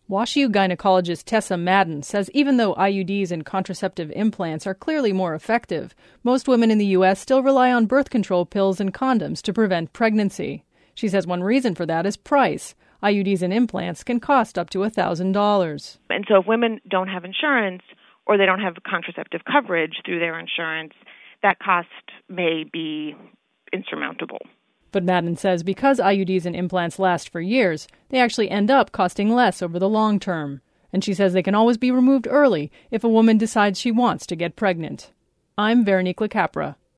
WashU gynecologist Tessa Madden says even though IUDs and contraceptive implants are clearly more effective, most women in the U.S. still rely on birth control pills and condoms to prevent pregnancy. She says one reason for that is price. IUDs and implants can cost up to $1,000. And so if women don't have insurance or they don't have contraceptive coverage through their insurance, that cost may be insurmountable. But Madden says because IUDs and implants last for years, they actually end up costing less over the long term. And she says they can always be removed early if a woman decides she wants to get pregnant. I'm Veronique LaCapra.